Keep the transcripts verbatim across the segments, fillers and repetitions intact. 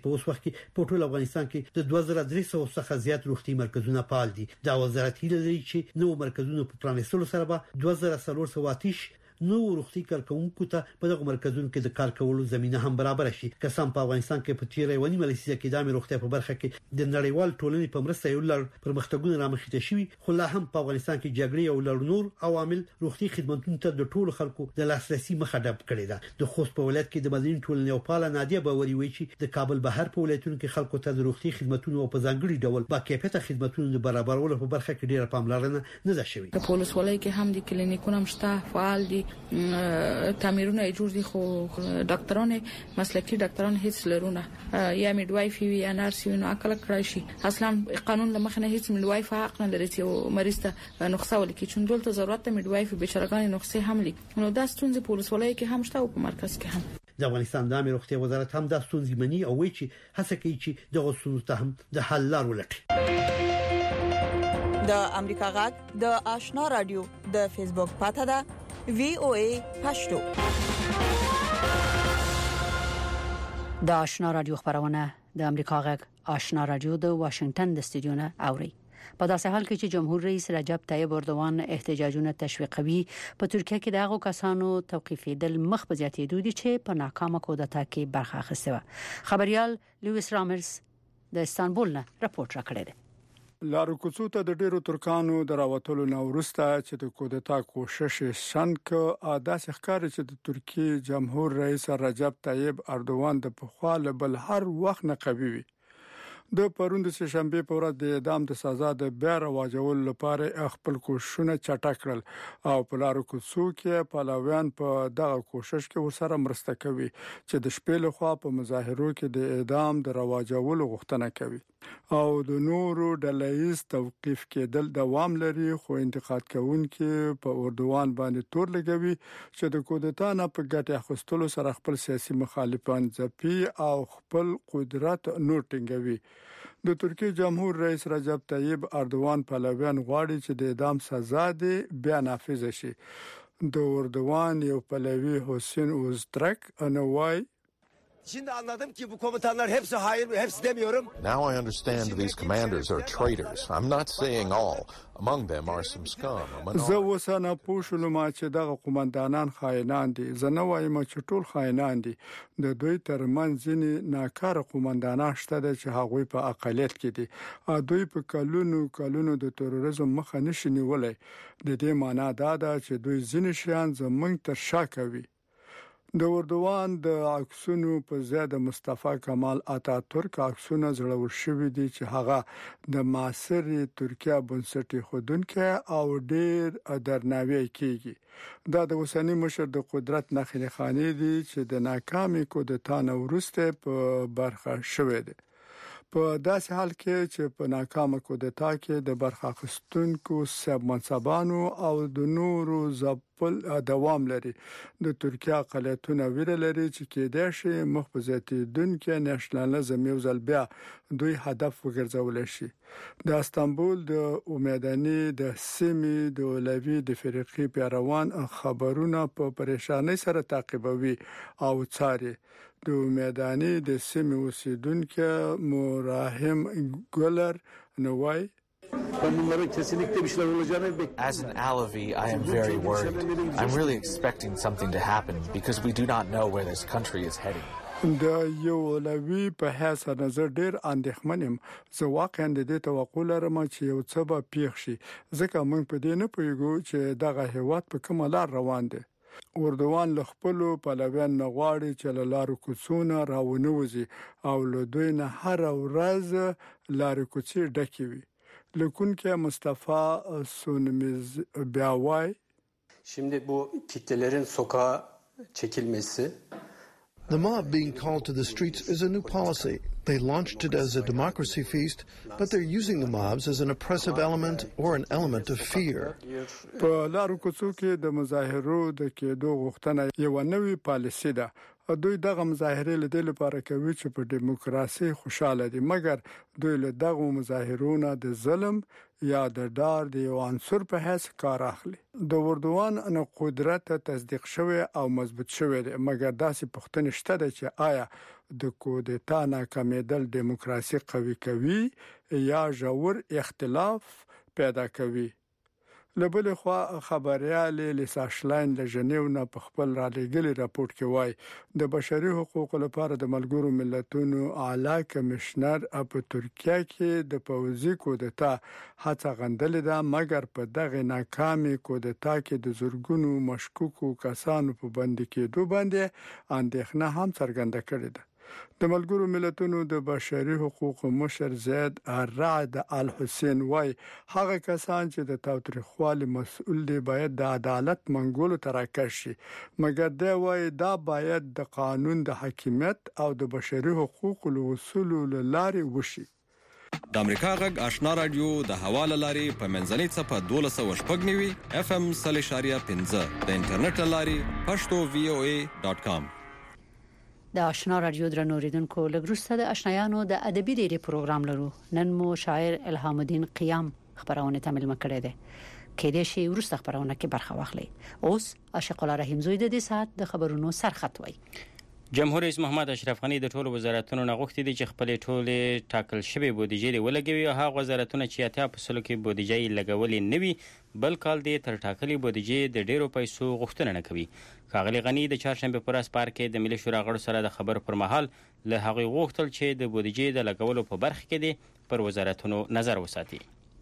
په اوس وخت کې په ټول افغانستان کې د دوه زره درې سوه څخه زیات روغتي مرکزونه فعال دي. دا وزارت هیله لري چې نو مرکزونو په پرانیستلو سره به دوه زره څلور سوه آتش نو روغتي کارکونکو ته په دغه مرکزونو کې د کار کولو زمينه هم برابر شي. کسان په افغانستان کې په تیرې ونی مليسي کې د روغتي په برخه کې د نړیوال ټولنې په مرسته یو لړ پرمختګونه رامخته شوي، خو لا هم په افغانستان کې جګړې او لړ نور عوامل روغتي خدماتو ته د ټولو خلکو د لاسرسي مخه ډب کړې ده. د خوست په ولایت کې د مدني ټولنې او پاله نادیه باوري وی چې د کابل بهر په ولایتونو کې خلکو ته د روغتي خدماتو او په ځانګړي ډول با کیفیت خدماتو د برابرولو په برخه کې ډیره پاملرنه نه ده شوې. په پولیس ولای کې هم د کلینیکونو مشته فعال دي، تعمیرونه جوړ دي، خو ډاکټران مسلکي ډاکټران هیڅ لرونه یا میډوایف یا نرس وي نو عقل کړی شي. اصلا قانون لمخ نه هیڅ میډوایف حق نه لري چې مریض ته نسخه ولیکي، چې دلته ضرورت میډوایف بشرګان نسخه هم لیکي. نو دا ستونزې پولیس ولای کې هم شته او په مرکز کې هم. د افغانستان د امنیت روغتیا وزارت هم دا ستونزې مني او وایي چې هڅه کوي چې دغه ستونزې ته هم د حل لار ولټي. د امریکا غږ د آشنا رادیو د فیسبوک پاته ده وی او ای پښتو. د آشنا رادیو خبرونه د امریکا غږ آشنا رادیو د واشنگټن د استودیو نه اوري. په داسې حال کې چې جمهور رئیس رجب طیب اردوغان احتجاجونه تشویقوي، په ترکیه کې دغه کسانو توقیفیدل مخ په زیاتېدو دي چې په ناکامه کودتا کې برخه اخیسته و. خبريال لویس رامرز د استانبول نه راپورټ راکړی دی. لارو کوڅو ته د ډیرو ترکانو دراوتلو نو ورسته چې د کودتا کوشش شنک ادا ښکار چې د ترکیه جمهور رئیس رجب طیب اردوغان د پخوال بل هر وخت نه قوي وي. د پروند سه شنبه په ورځ د اعدام د سزا د بیا رواجول لپاره خپل کوششونه چټک کړل او په لارو کوڅو کې پهلوان په دغه کوشش کې ورسره مرسته کوي چې د شپې له خوا په مظاهرو کې د اعدام د رواجول غوښتنه کوي او د نورو ډلهیز توقيف کېدل دوام لري. خو انتقاد کوونکي په اردوغان باندې تور لګوي چې د کودتا نه په ګټه اخیستلو سره خپل سیاسي مخالفان ځپي او خپل قدرت نور ټینګوي. د ترکیه جمهور رئیس رجب طیب اردوغان پهلوان غواړي چې د اعدام سزا دې بیا نافذ شي. د اردوغان یو پهلوی حسین اوزترک انوای Şimdi anladım ki bu komutanlar hepsi hayır, hepsi demiyorum. Now I understand these commanders are traitors. I'm not saying all. Among them are some scum. زه وسانه پوښلم چې دغه قومندانان خاینان دي. زه نه وایم چې ټول خاینان دي. د دوی ترمنځ ځینې ناکاره قومندانان شته چې هغوی په اقلیت کې دي. ا دوی په کلونو کلونو د تروریزم مخه نشي نیولای. د دې معنی دا ده چې دوی ځینې شیان زمونږ تر شا کوي. د اردوغان د عکسونو په ځای د مصطفی کمال اتاتورک عکسونه زړور شوي دي چې هغه د معاصر ترکیه بنسټي خودونکو او ډیر درناوی کیږي. دا د اوسنی مشر د قدرت نخښې خاني دي چې د ناکامي کودتا نه وروسته په برخه شوې دي. په داسې حال کې چې په ناکامه کودتا کې د برخه اخیستونکو سب منصبانو او د نورو ځپل دوام لري. د ترکیه اقلیتونه ویره لري چې کېدای شي مخ په زیاتېدونکو نېشنلزم یو ځل بیا دوی هدف وګرځول شي. د استانبول د امیدانی د سیمې د اولوی د فرقې پیروان خبرونه په پریشانی سره تعقیبوي او څاري. د امیدانی د سیمې اوسیدونکو مراهم ګولر نوای As an Alavi, I am very worried. I'm really expecting something to happen because we do not know where this country is heading. د یو لوی په هڅه نظر ډیر اندېښمنم. زه واقعا د دې توقع لرم چې یو څه به پیښ شي ځکه موږ په دې نه پوهیږو چې دغه هیواد په کومه لار روان دی. اردوغان له خپل پهلوان نه غواړي چې له لارو کوڅونه راونوځي او له دوی نه هر ورځ لارو کوڅې ډکې وي. لکونکه Mustafa Sunimiz Biaway. Şimdi bu kitlelerin sokağa çekilmesi. The mob being called to the streets is a new policy. They launched it as a democracy feast, but they're using the mobs as an oppressive element or an element of fear. په لارو کوڅو کې د مظاهرو د کېدو غوښتنه یو نوې پالیسي ده دوی دغه مظاهره له دې لپاره کوي چې په دیموکراسي خوشاله دي، مګر دوی له دغه مظاهرونو د ظلم یا د ډار د یو عنصر په حیث کار اخلي. د اردوغان نه قدرت تصدیق شوی او مضبوط شوی دی، مګر داسې پوښتنه شته ده چې آیا د کودتا ناکامیدل دیموکراسي قوي کوي یا ژور اختلاف پیدا کوي. لبل خو خبريال لیسا شلاین له ژنیو نه په خپل را لګلی راپورټ کې وای د بشري حقوقو لپاره د ملګرو ملتونو اعلی کمشنر په ترکیه کې د پوځي کودتا هڅه غندلې ده، مګر په دغه ناکامي کودتا کې د زورګونو مشکوکو کسانو په بند کېدو باندې اندېښنه هم څرګنده کړې ده. د ملګرو ملتونو د بشري حقوقو مشر زید الرعد الحسین وای هغه کسان چې د تاوتریخوالي مسؤل دي باید د عدالت منګولو تراکش شي، مګر دا وای دا باید د قانون د حاکمیت او د بشري حقوقو له اصولو لارې وشي. د امریکا غږ آشنا رادیو د حواله لاري په منځنۍ صفه دولس او شپږ نیوي اف ام صلی شاریه پنځه د انټرنیټ لاري پښتو وی او ای ډاٹ کام. د آشنا رادیو درنو ریدونکو لګرسته د آشنایانو د ادبي ډیری پروګرام لرو. نن مو شاعر الهام الدین قیام خبرونه تمل مکړه ده کې د شی ورسته خبرونه کې برخه واخلي. اوس عاشق الله رحیم زوی د دې سات د خبرونو سرخط وای. جمهور رئیس محمد اشرف غنی د ټولو وزارتونو نه غوښتي دي چې خپل ټولې ټاکل شوی بودیجه ولګوي او هغه وزارتونه چې اتیا په سلو کې بودیجه لګولې نوي بل کال دې تر ټاکلي بودیجه د ډیرو پیسو غوښتنه نه کوي. ښاغلي غنی د چهارشنبه پر ورځ پارک کې د ملي شورا غړو سره د خبر پر مهال له هغه غوښتل چې د بودیجه د لګولو په برخه کې دي پر وزارتونو نظر وساتي.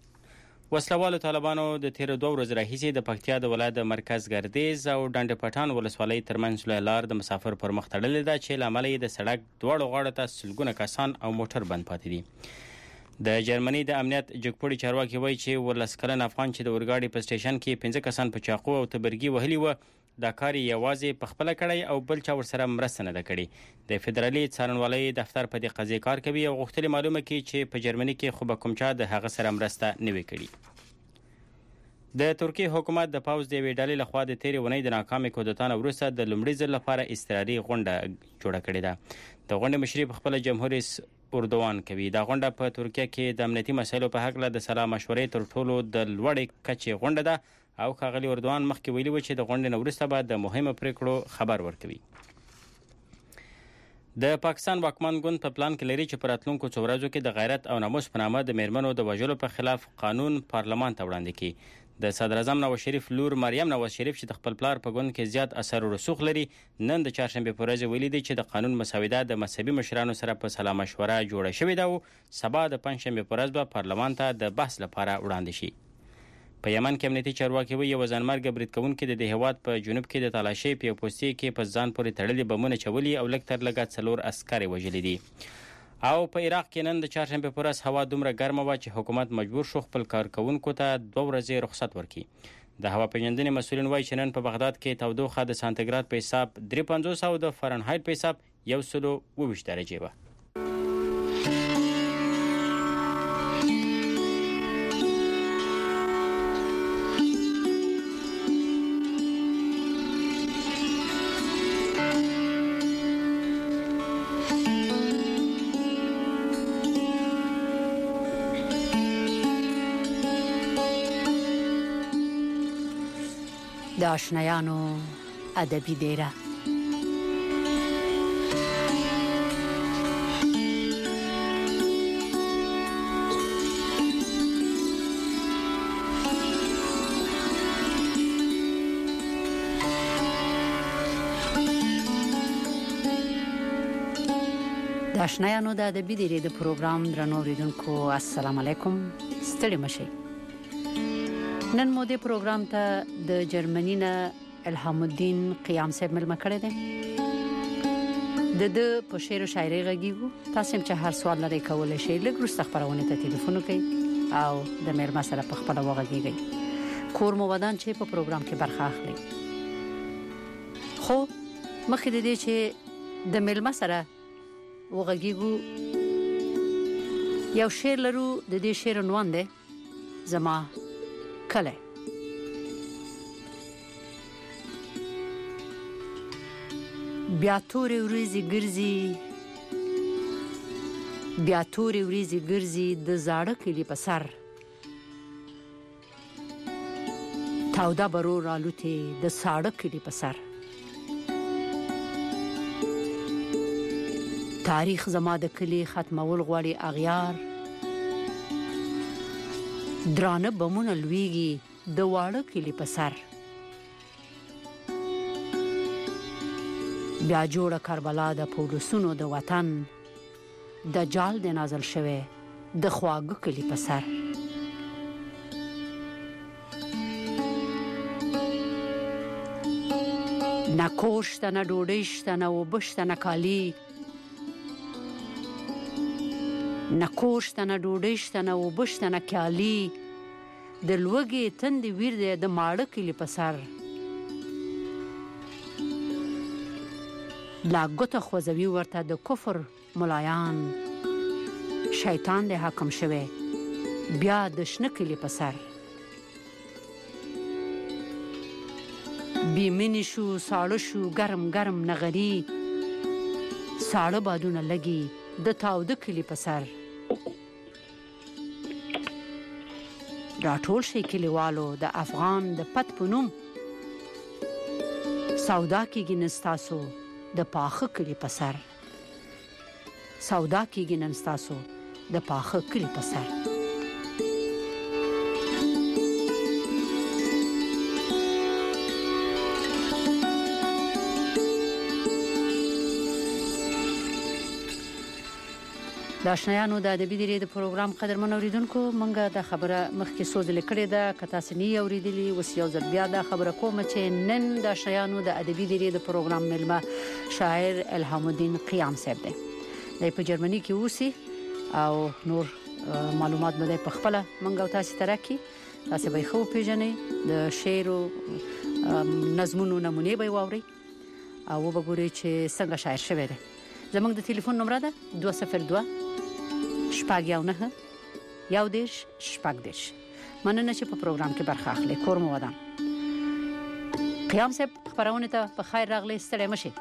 وسلوالو طالبانو د تیر دوه ورځې راهیسې د پکتیا د ولایت مرکز ګردیز او ډنډ پټان ولسوالۍ ترمنځ لوی لار د مسافر پر مخ تړلې ده چې لامل یې د سړک دواړو غاړو ته سلګونه کسان او موټر بند پاتې دي. د جرمني د امنیت جګپوړي چارواکي وایي چې ولس کلن افغان چې د اورګاډي په سټیشن کې پنځه کسان په چاقو او تبرګي وهلي و دا کار یوازې په خپل کړی او بل چا ورسره مرسته نه کړي. د فدرالي څارنوالۍ دفتر په دې قضیه کار کوي او غوښتل معلومه کړي چې په جرمني کې خو به کوم چا د هغه سره مرسته نه وي کړي. د ترکیه حکومت د پاوز د وی ډلې لخوا د تیرې ونې د ناکامې کودتا نه وروسته د لومړي ځل لپاره اضطراري غونډه جوړه کړې ده. د غونډې مشري په خپل جمهور رئیس اردوغان کوي. دا غونډه په ترکیه کې د امنیتي مسایلو په حق له د سلا مشورې تر ټولو د لوړې کچې غونډه ده او ښاغلي اردوغان مخکې ویلي و چې د غونډې نه وروسته به د مهمو پریکړو خبر ورکوي. د پاکستان واکمن ګوند په پلان کې لري چې په راتلونکو څو ورځو کې د غیرت او ناموس په نامه د میرمنو د وژلو په خلاف قانون پارلمان ته وړاندې کړي. د صدر اعظم نواز شریف لور مریم نواز شریف چې د خپل پلار په ګوند کې زیات اثر او رسوخ لري نن د چهارشنبه په ورځ ویلي دي چې د قانون مسوده د مذهبي مشرانو سره په سلا مشوره جوړه شوې ده او سبا د پنځشنبه په ورځ به پارلمان ته د بحث لپاره وړاندې شي. په یمن کې امنیتي چارواکي وایي یو ځانمرګ برید کوونکي د هیواد په جنوب کې د تالاشۍ په پوستې کې په ځان پورې تړلي بمونه چولي او لږ تر لږه څلور عسکر وژلي دي. او په عراق کې نن د چهارشنبه په ورځ هوا دومره ګرمه وه چې حکومت مجبور شو خپل کارکونکو ته دوه ورځې رخصت ورکړي. د هوا پیژندنې مسؤلین وایي چې نن په بغداد کې تودوخه د سانتیګراد په حساب درې پنځوس او د فرنهایت په حساب یو سل او اوویشت درجې وه. د آشنایانو ادبي ډیره. د آشنایانو د ادبي ډیره د پروګرام درنو اوریدونکو السلام علیکم. ستړي مشئ. نن مو د پروګرام ته د جرمني نه الهام الدین قیام صاحب ملما کړی دی. د د په شعر او شاعري غږیږو. تاسو هم چې هر سوال لرئ کولای شئ لږ وروسته خبرونه ته ټلیفون وکړئ او د مېرمن سره په خپل وغږیږئ. کور مو ودان چې په پروګرام کې برخه اخلي. خو مخکې د دې چې د مېرمن سره وغږیږو یو شعر لرو. د دې شعر عنوان دی زما کله. بیا تورې ورځې ګرځي بیا تورې ورځې ګرځي د زاړه کلي په سر تاوده برو رالوتې د ساړه کلي په سر تاریخ زما د کلي ختمول غواړي اغیار درانه بمونه لویږي د واړه کلي په سر بیا جوړه کربلا د پولسونو د وطن د جال د نازل شوه د خواږه کلی په سر نه کوشت نه ډوډۍ نه وبشت نه کالی نه کوشت نه ډوډۍ نه وبشت نه کالی د لوګي تند ویر د ماړه کلی په سر لا ګوته خوځوي ورته د کفر ملایان شیطان د حکم شوه بیا د شنه کلی په سر بیمنی شو ساړه شو ګرم ګرم نغری ساړه بادونه لګي د تاوده کلی په سر راټول شي کلیوالو د افغان د پت پونم سودا کېږي نستاسو د پاخه کلی په سر سودا کېږي نن ستاسو د پاخه کلی په سر د آشنایانو د ادبي دیری د پروګرام قدرمن اوریدونکو مونږه د خبره مخکې سوزل کړې ده کته سنی اوریدلی وس یو ځل بیا د خبره کوم چې نن د آشنایانو د ادبي دیری د پروګرام ملما شاعر الهام الدین قیام صاحب دی د په جرمني کې اوسي او نور معلومات به په خپل مونږه تاسو ته راکې تاسو به خو پیژنې د شعر او نظمونو نمونه به واوري او وګورئ چې څنګه شاعر شوی دی زموږ د ټلیفون نمبر ده دوه صفر دوه شپږ یو نه یو دیش شپږ دیش مننه چې په پروګرام کې برخه اخلي کورم ودان قیام صاحب خبرونه ته په خیر راغلي ستړي مشي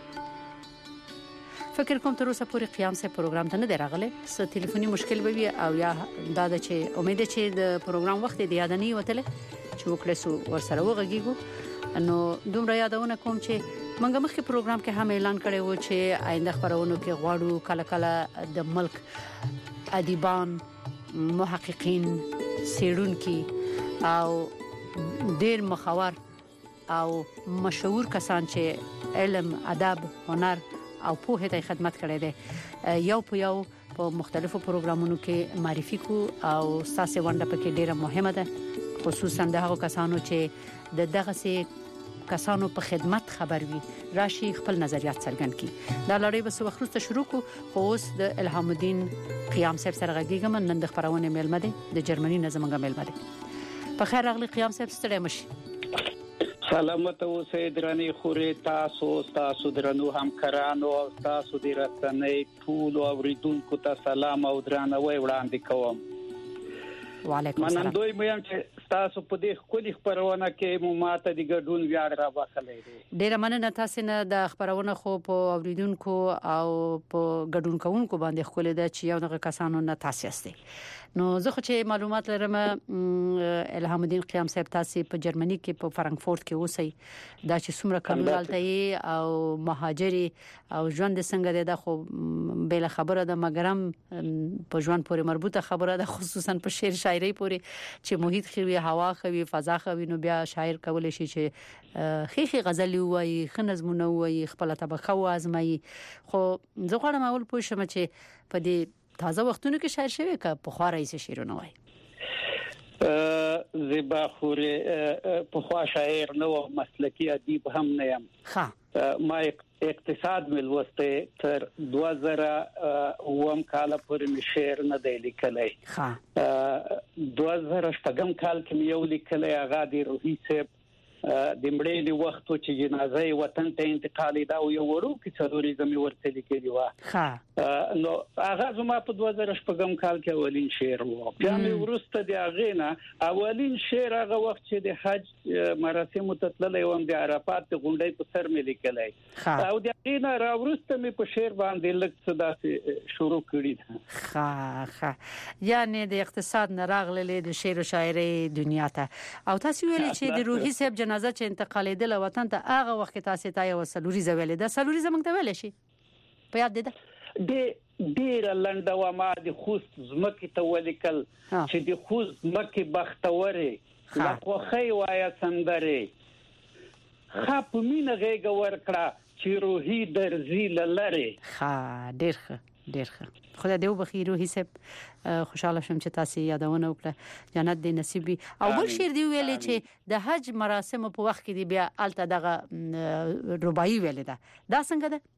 فکر کوم تر اوسه پورې قیام صاحب پروګرام ته نه دی راغلی څه ټلیفوني مشکل به وي او یا دا د چې امید چې د پروګرام وخت دی یاد نه وتله چې وکړو سو ور سره وغږیږو نو دومره یادونه کوم چې منګه مخکې پروګرام کې هم اعلان کړی و چې آینده خبرونو کې غواړو کله کله د ملک ادیبان محققین سیړونکي او ډېر مخاور او مشهور کسان چې علم ادب هنر او په هټه خدمت کړي دي یو په یو په مختلفو پروګرامونو کې معرفي کو او ساسه ونده پکې ډیره مهمه ده خصوصا د هغو کسانو چې د دغه سي کسانو په خدمت خبر وي راشي خپل نظریات څرګند کړي دا لړۍ به سو وخت شروع کو خو اوس د الهام الدین قیام صاحب سره غږیږم نن د خبرونه ملمه ده د جرمني نظمګه ملمه ده په خیر راغلی قیام صاحب ستړي مشي سلامت اوسئ درنې خوري تاسو تاسو درنو همکارانو او تاسو د رسنۍ ټول اوریدونکو ته سلام او درناوی وړاندې کوم وعلیکم السلام منندوی مې چې تاسو په دې خولي خبرونه کې مو ماته د ګډون ویاړ را واخلې دي ډیره مننه تاسو نه د خبرونه خو په اوریدونکو او په ګډون کوونکو باندې خولې ده چې یو دغه کسانو نه تاسو یاستئ نو زه خو چې معلومات لرم الهام الدین قیام صاحب تاسو په جرمني کې په فرانکفورت کې اوسئ دا چې څومره کلونه او مهاجري او ژوند څنګه ده خو بل خبره ده مګرم په ژوند پورې مربوطه خبره ده خصوصا په شعر شاعري پورې چې محیط خوي هوا خوي فضا خوي نو بیا شاعر کول شي چې خيخي غزل وایي خنظمونه وایي خپل طبقه وازمایي خو زه غواړم اول پوه شم چې په دې تازه وختونو کې شاعر شوی که په خوا رئیس شعرونه وای زیبا خوري په خوا شاعر نو مسلکی ادیب هم نه یم ها ما اقتصاد ملوسته تر دوه زره اوم کال پورې می شعر نه دی لیکلی ها دوه زره شپږم کال کې یو لیکلی هغه دی روحي صاحب د مړې د وخت چې جنازه وطن ته انتقال دا یو وړو کې څلوريزم ورته لیکلی و ها نو هغه زما په دوه زره شپږم کال کې اولین شعر و بیا مې ورسته د هغه نه اولین شعر هغه وخت چې د حج مراسم تتللې و د عرفات غونډې په سر مې لیکلای او د هغه نه را ورسته مې په شعر باندې لږ څه داسې شروع کړی ها ها یعنی د اقتصاد نه راغلي د شعر او شاعري دنیا ته او تاسو ویل چې د روحي صاحب جنازه چې انتقالیدل وطن ته هغه وخت تاسو ته یو سلوریزه ویلې ده سلوریزه موږ ته ویل شي په یاد ده د ډیر لنډه و ما د خوست زمکه ته ولیکل چې د خوست زمکه بختوره لخوخی وایا سندره خپ مين غېګ ورکړه چې روحي درزي لره ها ډیر ښه ډیر ښه خدای دې وبخي روحي صاحب خوشاله شم چې تاسو یادونه وکړه جنت دې نصیب وي او بل شعر دی ویلې چې د حج مراسم په وخت کې دی بیا الته دغه رباعي ویلې ده دا څنګه ده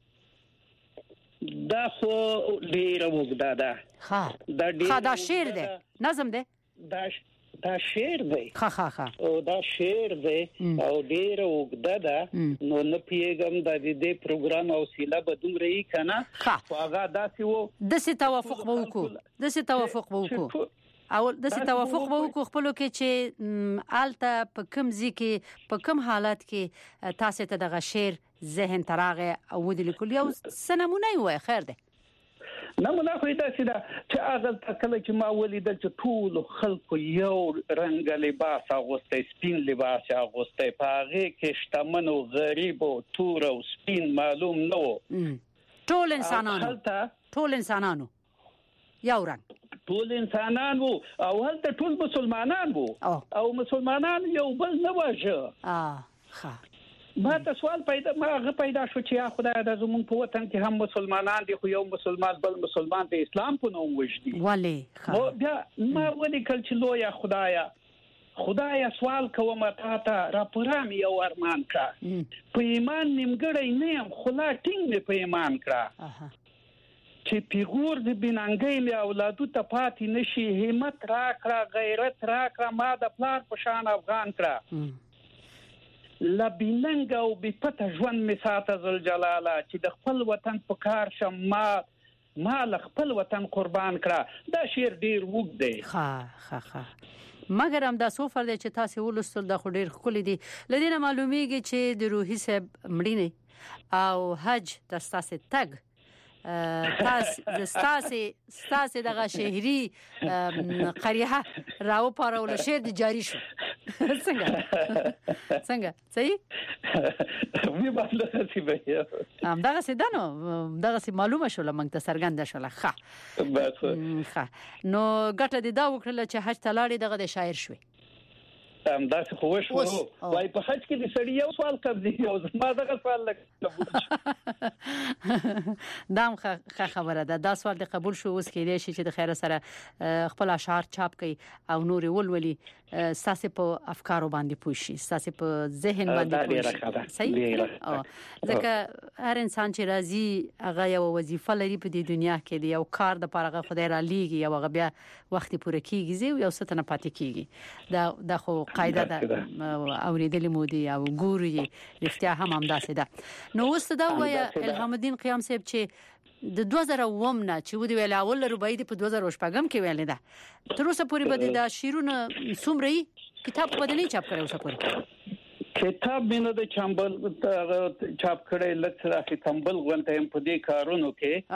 دا خو ډیر وګدا ده ها دا ډیر دا شعر ده نظم ده دا دا شعر دی ها ها ها او دا شعر دی او ډیر وګدا ده نو نه پیګم د دې پروګرام او سیله بدوم رہی کنه هغه داسې وو د څه توافق وکړو د څه توافق وکړو او د څه توافق وکړو خپل کې چې آلته په کوم ځکه په کوم حالت کې تاسو ته دغه شعر ذهن تراغه او د لیکل یو سنمونه وي خیر ده نمونه خو دا چې دا چې هغه کله چې ما ولیدل چې ټول خلکو یو رنگ لباس اغوسته سپین لباس اغوسته پاغه کې شتمن او غریب او تور او سپین معلوم نو ټول انسانانو ټول انسانانو یو رنگ ټول انسانان وو او هلته ټول مسلمانان وو او مسلمانان یو بل نه واجه اه ها ما ته سوال پیدا ما غ پیدا شو چې یا خدای د زمون په وطن کې هم مسلمانان دي خو یو مسلمان بل مسلمان د اسلام په نوم وجدي ولی خو بیا ما ولې کل چې لو یا خدایا خدایا سوال کوم ته را پرام یو ارمان کا په ایمان نیمګړی نه يم خلا ټینګ مې په ایمان کړه چې پیغور د بنانګۍ له اولادو ته پاتې نشي همت راکړه غیرت راکړه ما د پلار په شان افغان کړه لا بیننګ او بپته ژوند می ساته ذل جلاله چې د خپل وطن په کار شم ما ما ل خپل وطن قربان کړه دا شعر ډیر وګ دی ها ها ها مګر هم دا سوفر دی چې تاسو ولستل د خو ډیر خولي دي لدینه معلومیږي چې د روحي صاحب مړینه او حج د تاسو تګ تاسو د تاسو تاسو دغه شهري قریحه راو پارول شعر د جاری شو څنګه څنګه صحیح وی باندې څه به ام دغه سیدانو دغه سي معلومه شول موږ ته سرګند شول ښه بس ښه نو ګټه دې دا وکړه چې حج تلاړي دغه د شاعر شوي ام دا څه خو شو وای په حج کې د سړی یو سوال قبلي او زما دغه سوال لکه دام ښه خبره ده دا سوال د قبول شو اوس کې دی چې د خیر سره خپل اشعار چاپ کړي او نور ولولي ساسه په افکارو باندې پوښي ساسه په ذهن باندې پوښي صحیح ځکه هر انسان چې راځي هغه یو وظیفه لري په دې دنیا کې دی یو کار د پاره خدای را لیږي او هغه بیا وخت پوره کیږي یو څه نه پاتې کیږي دا د خو قاعده ده اوریدلې مودي او ګوري رښتیا هم هم داسې ده نو اوس دا وایي الهام الدین قیام صاحب چې د دوه زره اووه نه چې ودی ویل اول رباعي په دوه زره شپږم کې ویل ده تر اوسه پورې به د شیرونه څومره کتاب په دې چاپ کړو اوسه پورې کتاب مینه د چمبل چاپ کړي لکه راځي چمبل غونټه په دې کارونو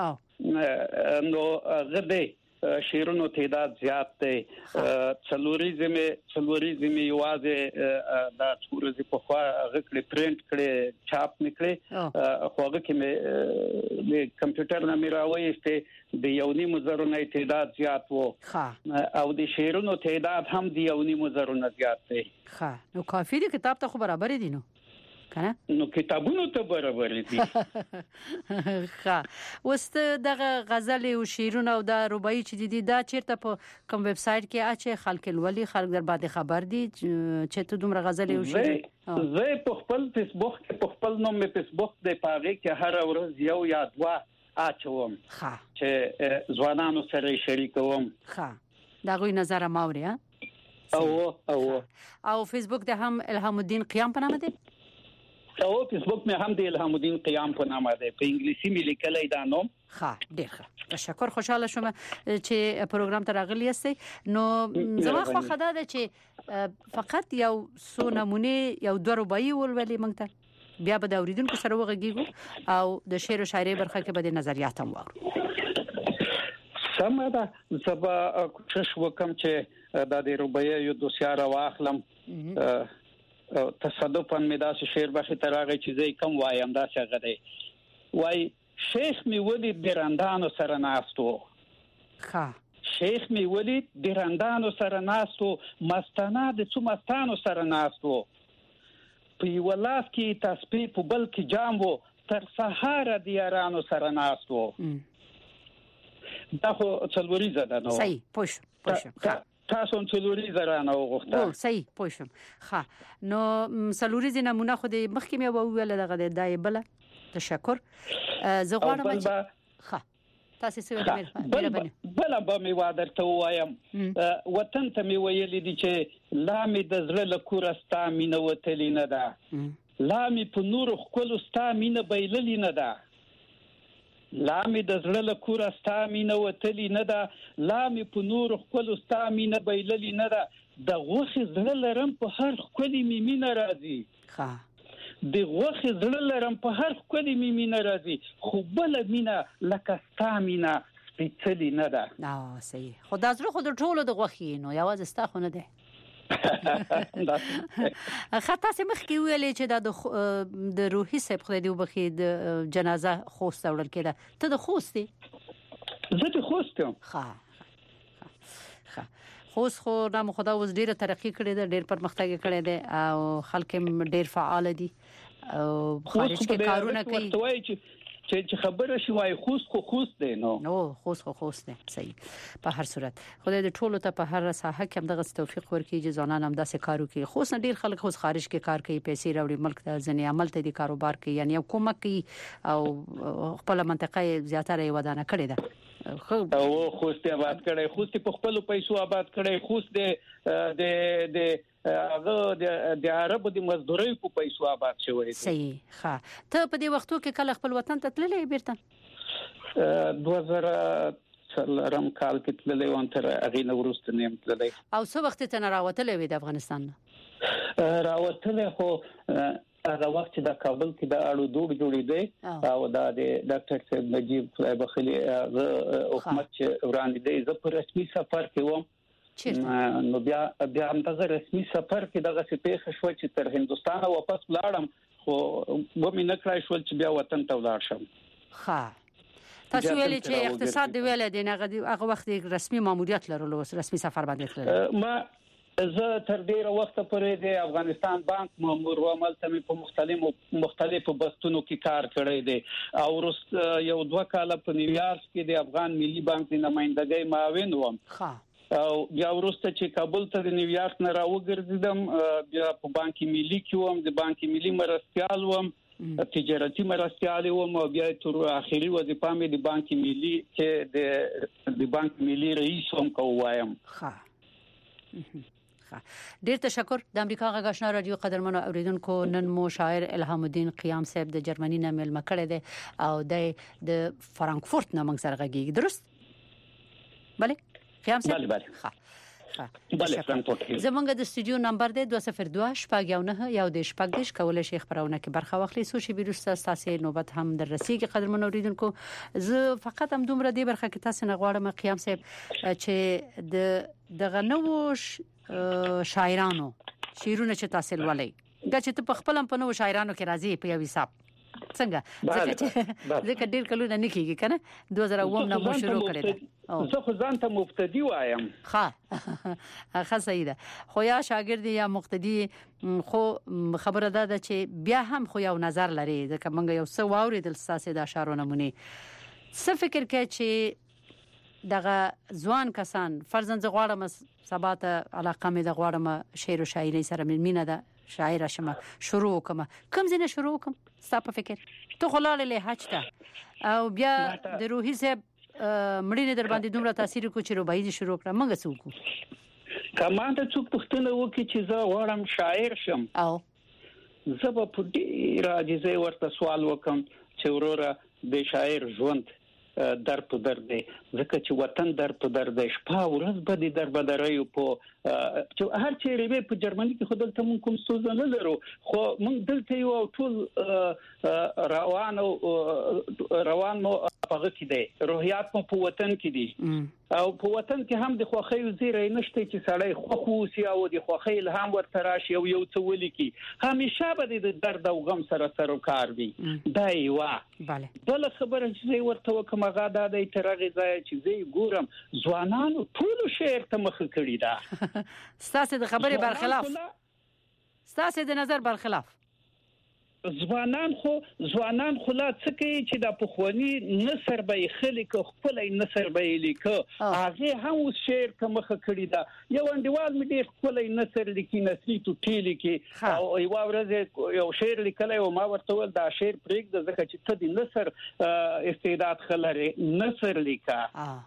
کې نو غدې شیرونو تعداد زیات دی څلوريزمه څلوريزمه یوازې دا څورزي په خوا غکړي پرینټ کړي چاپ نکړي خوغه کې مې د کمپیوټر نه میراويسته د یونی مزرونه تعداد زیات وو او د شیرونو تعداد هم د یونی مزرونه زیات دی ښه نو کافي دی کتاب ته خو برابر دي نو کنه نو کتابونو ته برابر دي ښه وست دغه غزل او شعرونه او د رباعي چې دي دا چیرته په کوم ویب سټ کې اچي خلک الولي خلک در باندې خبر دي چې ته دومره غزل او شعر زه په خپل فیسبوک په خپل نوم په فیسبوک د پاغه کې هر ورځ یو یا دوا اچوم ښه چې ځوانانو سره شریکوم ښه دا غوي نظر ماوري ها او او او فیسبوک د هم الهام الدین قیام په نامه دی او فیسبوک مې هم د الهام الدین قیام په نامه دی په انګلیسي مې لیکلای دا نوم. ښه ډیر ښه تشکر خوشاله شوم چې پروګرام ته راغلی یاستئ. نو زما خو خدا ده چې فقط یو څو نمونه یو دوه رباعي ولولې مونږ ته بیا به د اوریدونکو سره وغږیږو او د شعر او شاعري برخه کې به د نظریات هم واورو. سمه ده زبا کوشش وکم چې د دې رباعي یو دوسیار واخلم. تصادفاً مې داسې شعر بخې تراغه چې زه کم وایم دا څنګه دی وای شیخ می ولید درندانو سره ناستو. ښه شیخ می ولید درندانو سره ناستو مستانه د څو مستانو سره ناستو په یو لاس کې تسبیح په بل کې جام وو تر سهار د یارانو سره ناستو. دا خو څلوريزه ده نو صحیح پوش پوش تاسو څلوريزه رانه وغوښته. او صحیح پوښم. ښه نو څلوريزه نمونه خو د مخکې مې وویل دغه د دایبله تشکر زه غواړم چې ښه تاسو څه ویل بل بل به مې وادر ته وایم وطن ته مې ویل دي چې لا مې د زړه له کورستا مینه وتلی نه ده لا مې په نور خپل ستا مینه بیللی نه ده لا مې د زړه له کورستا مینه وتلی نه ده لا مې په نور خپل ستا مینه بیللی نه ده د غوخه زړه لرم په هر خپل مې مینه راځي. ښه د غوخه زړه لرم په هر خپل مې مینه راځي خو بل مینه لکه ستا مینه سپېڅلې نه ده. اه صحیح خو دا زړه خو د ټولو د غوخې نو یوازې ستا خو نه ده. خطا سم مخکې ویلې چې د د روحي صاحب خو دی وبخي د جنازه خوست وړل کېده ته د خوست دی زه د خوست یم. ښه ښه خوست خو نام خدا اوس ډیره ترقی کړې ده ډیر پرمختګ کړی دی او خلک ډیر فعال دي او خارج کې کارونه کوي چې خبره شي وای خوست خو خوست دی نو نو خوست خو خوست دی. صحیح په هر صورت خدای دې ټولو ته په هر ساحه کې هم دغه توفیق ورکړي چې ځوانان هم داسې کارو کوي. خوست ډیر خلک خو خارج کې کار کوي پیسې راوړي ملک ته ځنې عمل ته دي کاروبار کوي یعنی کومک کوي او خپل منطقه زیاتره ودانه کړې ده. خو او خوست آباد کړي خوست په خپل پیسو آباد کړي خوست د د د هغه د عربو د مزدوري په پیسو آباد شوی. صحیح ښه ته په دې وختو کې کله خپل وطن ته تللې بیرته دوه زره څلورم کال کې تللې وان تر هغه نورست نیم تللې او څو وخت ته نه راوتلې وې د افغانستان نه راوتلې خو هغه وخت چې د کابل کې د اړو دوه جوړې دي او د ډاکټر صاحب نجیب خدای بخلي حکومت چې وړاندې دی زه په رسمي سفر کې وم نو بیا بیا هم دغه رسمي سفر کې دغه سپېخ شو چې تر هندستان واپس لاړم خو و مې نه کړای شو چې بیا وطن ته ولاړ شم. ښه تاسو ویلي چې اقتصاد دی ویل دی هغه وخت رسمي ماموریت لرلو رسمي سفر باندې تلل. ما زه تر ډیره وخت پورې د افغانستان بانک مامور و عمل ته په مختلفو مختلفو بستونو کې کار کړی دی او ورست یو دوه کال په نیویارک کې د افغان ملي بانک د نمائندګۍ معاون وم. ښه او بیا ورسته چې کابل ته د نیویارک نه راوګرځیدم بیا په بانک ملي کې وم د بانک ملي مرستيال وم تجارتي مرستيال وم او بیا تر اخیری وظیفه مې د بانک ملي کې د د بانک ملي رئیس هم کووایم. ښه ډیر تشکر. د امریکا غږ آشنا رادیو قدرمنو اوریدونکو نن مو شاعر الهام الدین قیام صاحب د جرمني نه ملما کړی دی او د فرانکفورت نه موږ سره غږیږي درست بله قیام صاحب بله بله ښه بله فرانکفورت زمونږ د استودیو نمبر دی دوه صفر دوه شپږ یو نه یو د شپږ دیش کولای شي خبرونه کې برخه واخلي سوشي ویروس تاسو نوبت هم در رسیدي قدرمنو اوریدونکو زه فقط هم دومره دی برخه کې تاسو نه غواړم قیام صاحب چې د دغه نو شاعرانو شعرونه چې تاسو ولولئ چې ته په خپل په نو شاعرانو کې راځي په یو حساب څنګه ځکه ځکه ډیر کلونه نه کیږي کنه دوه زره اووه نه مو شروع کړی دا زه خو ځان ته مبتدی وایم. ښه ښه صحیح ده خو یا شاګرد یا مقتدی خو خبره ده چې بیا هم خو یو نظر لري ځکه موږ یو څه واورېدل ساسه د اشعار نمونه څه فکر کوي چې دغه ځوان کسان فرضاً زه غواړم سبا ته علاقه مې د غواړم شعر او شاعري سره مینه ده شاعر شمه شروع کوم کوم ځنه شروع کوم ستا په فکر ته خلاله له حج ته او بیا د روحي صاحب مړینه در باندې دومره تاثیر کو چې رباعي شروع کړه موږ څوک کمانده څوک پښتنه وکي چې زه غواړم شاعر شم او زه په دې راځي ورته سوال وکم چې وروره د شاعر ژوند در په در دی ځکه چې وطن در په در دی شپه ورځ به د در بدرایو په چې هر چیرې به په جرمني کې خو دلته مونږ کوم ستونزه نه لرو خو مونږ دلته یو ټول روان او روان مو هغه کې دی روحیات مو په وطن کې دي او په وطن کې هم د خوخي وزیرای نشته چې سړی خو خو او د خوخي الهام ورته راشي او یو څه ولیکي همیشه به د درد او غم سره سره کار دی دا یو bale بل خبره چې ورته وکم هغه د دې ترغه ځای چې زه ګورم ځوانانو ټول شعر ته مخ کړی دا ستاسو د خبرې برخلاف ستاسو د نظر برخلاف ځوانان خو ځوانان خو لا څه کوي چې د پخوانی نثر به خلک خپل نثر به لیکه هغه هم شعر ته مخ کړی دا یو انډیوال مې ډېر خپل نثر لیکي نثري تو ټیلی کې او یو ورځ یو شعر لیکلی او ما ورته ول دا شعر پرېږده ځکه چې ته د نثر استعداد خلره نثر لیکه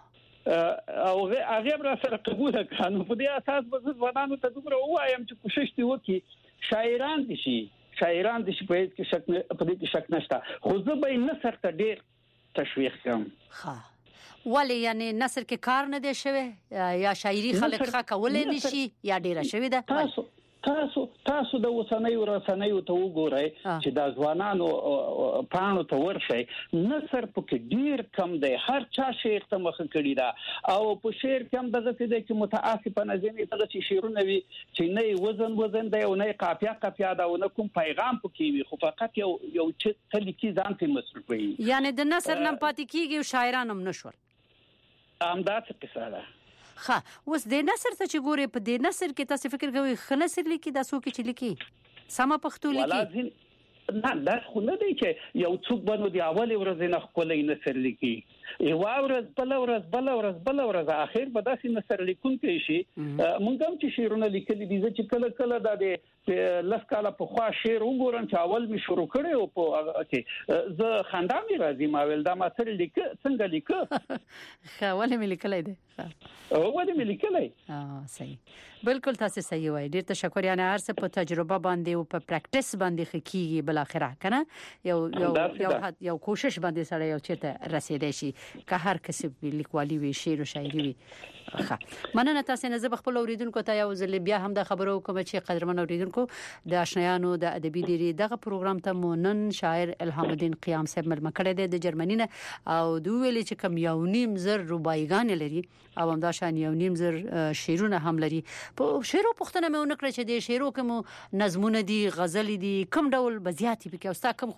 او هغه را سره قبول کړو په دې اساس به ځوانانو ته دومره وایم چې کوشش دي وکړي شاعران دي شي شاعران د شپې کې شک نه په دې کې شک نشته خو زه به نثر ته ډېر تشویق کوم ها ولی یعنی نثر کې کار نه دی شوی یا شاعري خلک ښه کولای نشي یا ډیره شوی ده تاسو تاسو تاسو د وسنۍ ورسنۍ ته وګورئ چې د ځوانانو پانو ته ورشي نثر پکې ډیر کم دی هر چا شعر ته مخ کړی دا او په شعر کې هم دغه څه دی چې متعاسفانه ځینې دغه چې شعرونه وي چې نه وزن وزن دی او نه قافیه قافیه دا او نه کوم پیغام پکې وي خو فقط یو یو چې تلکی ځان ته مصرفوي یعنی د نثر نم پاتې کیږي او شاعران هم نشول امداد قصه ده ها اوس د نثر ته چې ګوري په د نثر کې تاسو فکر کوئ خنثر لیکي د سو کې چې لیکي سما پښتو لیکي نه دا خو نه دی چې یو څوک باندې دی اول ورځ نه خپل نثر لیکي یو ورځ بل ورځ بل ورځ بل ورځ اخر به داسې نثر لیکون کې شي مونږ هم چې شعرونه لیکلي دي چې کله کله د لس کاله په خوا شعر وګورم چې اول می شروع کړي او په کې زه خندا مې راځي ما ول دا ما سره لیک څنګه لیک خا ولې مې لیکلای دي او ولې مې لیکلای اه صحیح بالکل تاسو صحیح وای ډیر تشکر یعنی هر څه په تجربه باندې او په پریکټیس باندې خکېږي بل اخره کنه یو یو یو یو کوشش باندې سره یو چیرته رسیدای شي که هر کس لیکوالي وي شعر او شاعري وي ښه مننه تاسو نه زه خپل اوریدونکو ته یو ځل بیا هم د خبرو کوم چې قدرمن اوریدونکو د آشنایانو د ادبي ډيري دغه پروګرام ته مونن شاعر الهام الدین قیام صاحب مل مکړه د جرمني نه او دوی ویل چې کم یو نیم زر روبایګان لري او هم دا شان یو نیم زر شعرونه هم لري په شعرو پښتنه مې ونکړه چې د شعرو کوم نظمونه دي غزل دي کوم ډول بزیاتی پکې او ستا کوم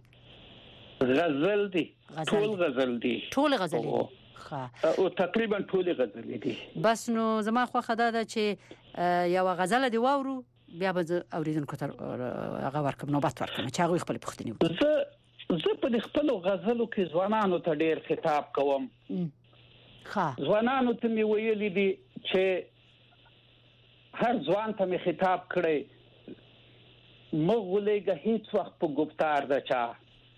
خوخيږي غزل دي ټول غزل دي ټول غزل دي او تقریبا ټول غزل دي بس نو زما خو خدای دا چې یو غزل دی واورو بیا به اوریدونکو ته هغه ورکم نوبت ورکم چې هغه خپل پښتني زه زه په خپل غزلو کې ځوانانو ته ډیر خطاب کوم ها ځوانانو ته می ویلي دي چې هر ځوان ته می خطاب کړي مغولېګه هیڅ وخت په گفتار ده چا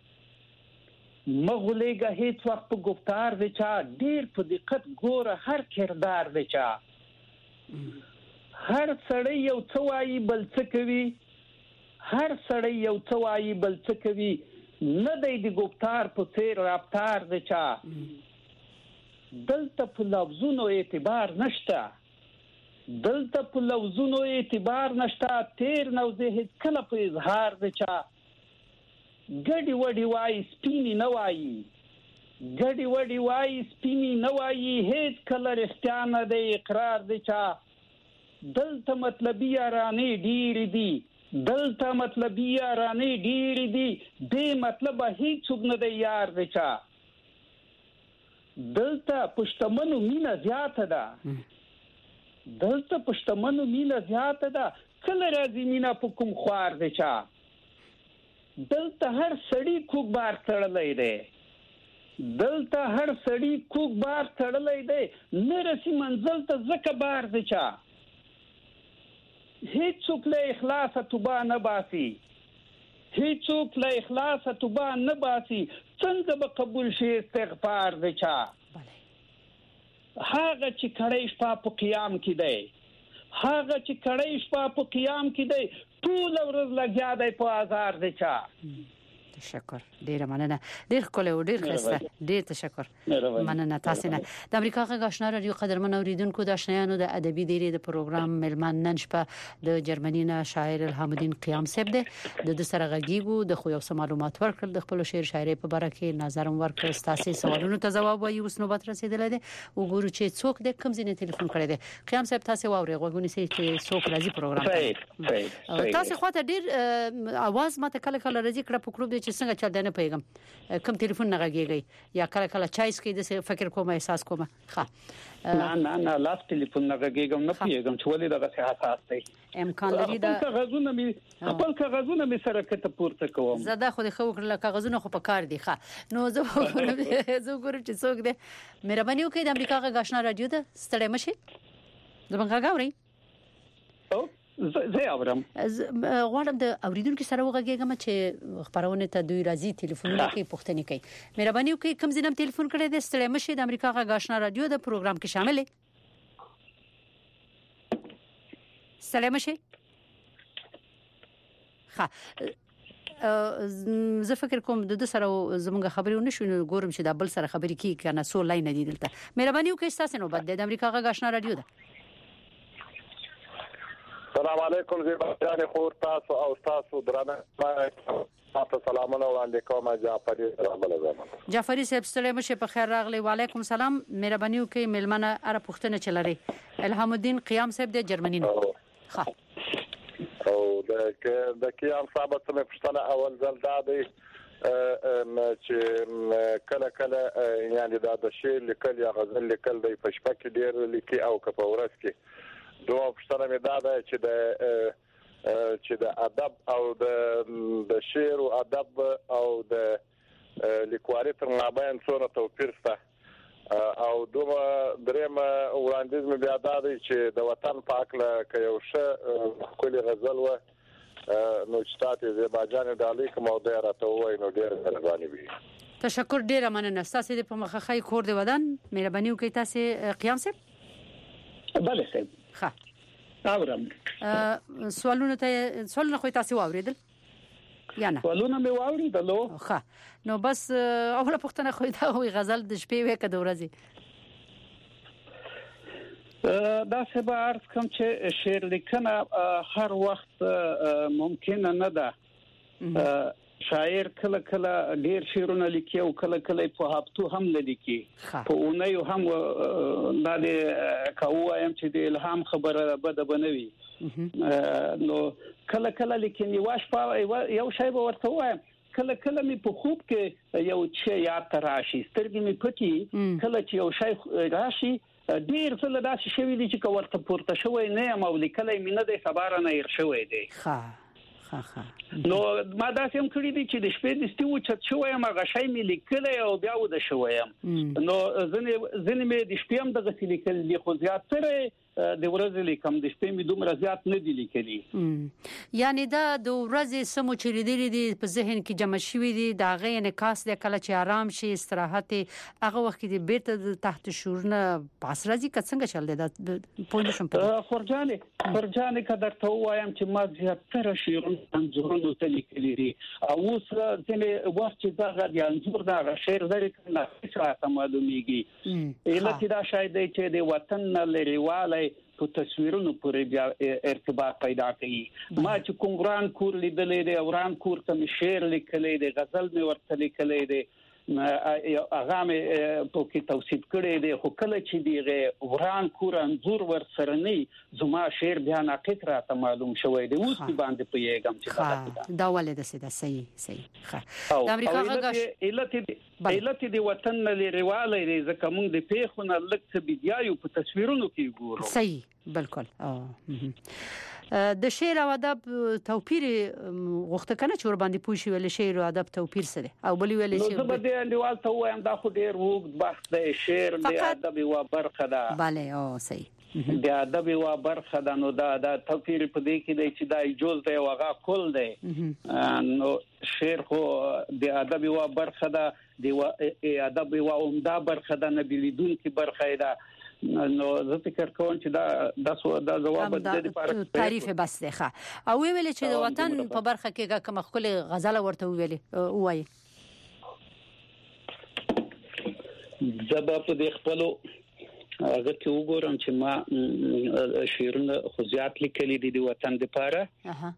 مغولېګه هیڅ وخت په گفتار ده چا ډیر په دقت ګوره هر کردار ده چا هر سړی یو څه وایي بل څه کوي هر سړی یو څه وایي بل څه کوي نه دی د گفتار په څیر رفتار ده چا دلته په لفظونو اعتبار نشته دلته په لفظونو اعتبار نشته تیر نوځي هیڅ کله په اظهار ده چا ګډي وډي وای سپینی نه وای ګډي وډي وای سپینی نه وای هیڅ کله رښتیا نه دی اقرار دی چا دلته مطلبي یارانه ډیر دي دلته مطلبي یارانه ډیر دي دې مطلب هیڅ نه دی یار دی چا دلته پښتمنو مینا زیاته ده دلته پښتمنو مینا زیاته ده کله راځي مینا په کوم خوار دی چا دلته هر سړی کوک بار تړلې ده دلته هر سړی کوک بار تړلې ده نرسي منزل ته زکه بار دی چا هیڅوک له اخلاص توبه نه باسي هیڅوک له اخلاص توبه نه باسي څنګه به قبول شي استغفار دی چا هغه چې کړي شپه په قیام کې دی هغه چې کړي شپه په قیام کې دی ټول ورځ لګیا دی په آزار دی چا. تشکر ډیر مننه ډیر کله و ډیر خسته ډیر تشکر مننه تاسو نه د امریکا غږ آشنا رادیو قدرمن اوریدونکو د آشنایانو د ادبي دیری د پروګرام ملمان نن شپه د جرمني نه شاعر الحمدین قیام صاحب د د سره غږیګو د خو یو سم معلومات ورکړل د خپل شعر شاعري په اړه کې نظر ورکړ تاسو سوالونو ته جواب وایي اوس نوبت رسیدلې ده وګورو چې څوک د کوم ځای ټلیفون کړی دی. قیام صاحب تاسو واوري غوښنی سي چې څوک راځي پروګرام تاسو خواته ډیر आवाज ماته کله کله راځي کړه په کړو چې څنګه چل نه پیغام کوم ټلیفون نه غږیږي یا کله کله چایس کې د فکر کوم احساس کوم ښه نه نه نه لاس ټلیفون نه غږیږم نه پیغام چې ولې دغه حساس دی امکان لري دا کاغذونه می خپل کاغذونه می سره کته پورته کوم زده خو خو کړل کاغذونه خو په کار دي ښه نو زه زه ګورم چې څوک دی مهرباني وکړئ د امریکا غږ آشنا رادیو ته ستړي مشي زمونږ غاوري او زه اورم غواړم د اوریدونکو سره وغږیږم چې خبرونه ته دوی راځي ټلیفونونه کې پوښتنه کوي مهرباني وکړئ کوم ځینم ټلیفون کړی د ستړي مشي د امریکا غږ آشنا رادیو د پروګرام کې شامل ستړي مشي ها زه فکر کوم د سره زموږ خبرونه شو ګورم چې د بل سره خبرې کی کنه سو لاین دی دلته مهرباني وکړئ تاسو نو بد د امریکا غږ آشنا رادیو ده. السلام علیکم زیبا جان خور تاسو او تاسو درانه تاسو سلامونه وړاندې کوم جعفری رحمل زمان جعفری صاحب ستړي مشه په خیر راغلی وعلیکم سلام مهرباني وکړئ ملمنه اره پوښتنه چلري الحمدین قیام صاحب د جرمني نه ها او د د قیام صاحب ته پوښتنه اول ځل دا دی چې کله کله یعنی دا د شعر لیکل یا غزل لیکل د پښپا کې ډیر لیکي او کپه ورځ کې دوه پښتنه مې دا ده چې د چې د ادب او د د شعر او ادب او د لیکوالۍ تر مابین څونه توپیر شته او دوه درېم وړاندیز مې بیا دا دی چې د وطن په اړه کې یو ښه کلی غزل و نو چې تاسو زیباجان د الیکم او د راته وای نو ډیر مهرباني وي. تشکر ډیر مننه تاسو د په مخه کور دی ودان مهرباني وکړئ تاسو قیام صاحب بله صاحب ښه اورم سوالونه ته سوالونه خو تاسو واوریدل یا نه سوالونه مې واوریدل ښه نو بس اوله پوښتنه خو دا وي غزل د شپې وې کده ورځي دا څه به عرض کوم چې شعر لیکنه هر وخت ممکن نه ده شاعر کله کله ډیر شعرونه لیکي او کله کله په هفتو هم لیکي په اونۍ هم دا د کاوایم چې د الهام خبره بده بنوي نو کله کله لیکنی واش په یو شی به ورته وایم کله کله می په خوب کې یو چې یاد تراشي سترګې می پټي کله چې یو شی راشي ډیر څه داسې شوی دي چې ورته پورته شوی نه یم او لیکلای مې نه دی خبره نه ير شوی دی ها ها ها نو ما دا سم کړی دي چې د شپې د ستیو چت شوی ما غشای مې لیکلای او بیا و د شویم نو ځنه ځنه مې د شپې هم د غسیل لیکل دي خو زیات تر د ورځې لیکم د شپې مې دومره زیات نه دي لیکلي یعنی دا د ورځې سمو چې لیدلې دي په ذهن کې جمع شوی دي دا غي انعکاس د کله چې آرام شي استراحت هغه وخت کې بیرته تحت شورنه پاس راځي که څنګه چل دی دا پوزیشن په خورجانې خورجانې کدر ته وایم چې ما زیات تر شیرونه انځورونو ته لیکلي دي او اوس ځنه وخت چې دا د انځور دا شعر لري کنه څه معلومیږي الهته دا شاید چې د وطن لريواله په تصویرونو پورې بیا ارتباط پیدا کوي ما چې کوم وران کور لیدلې دی وران کور ته شعر لیکلې دی غزل مې ورته لیکلې دی هغه مې په کې توصیف کړی دی خو کله چې دی وران کور انځور ور سره نه زما شعر بیا ناقص راته معلوم شوی دی اوس باندې پیغام چې دا ولې د سیده صحیح صحیح ښه د امریکا غږ علت علت دی وطن لريواله دی ځکه موږ د پیښونه لکه بيدیایو په تصویرونو کې ګورو صحیح بالکل د شعر او ادب توپیر غوښته کنه چې ور باندې پوښي ول شعر او ادب توپیر سره او بلی ول شي نو زه به د انډیوال ته وایم دا خو ډیر وګ بحث دی شعر د ادب او برخه ده bale او صحیح د ادب او برخه ده نو دا د توپیر په دې کې دی چې دا جز دی او هغه کول دی نو شعر خو د ادب او برخه ده د ادب او عمده برخه ده نه بلیدون کې برخه ده نو زه فکر کوم چې دا د جواب د دې لپاره تعریف بس ده. او ویل چې د وطن په برخه کې کوم خپل غزل ورته ویلې وایي زبا په دې خپلو هغه کې وګورم چې ما شعرونه خو زیات لیکلي دي د وطن لپاره. اها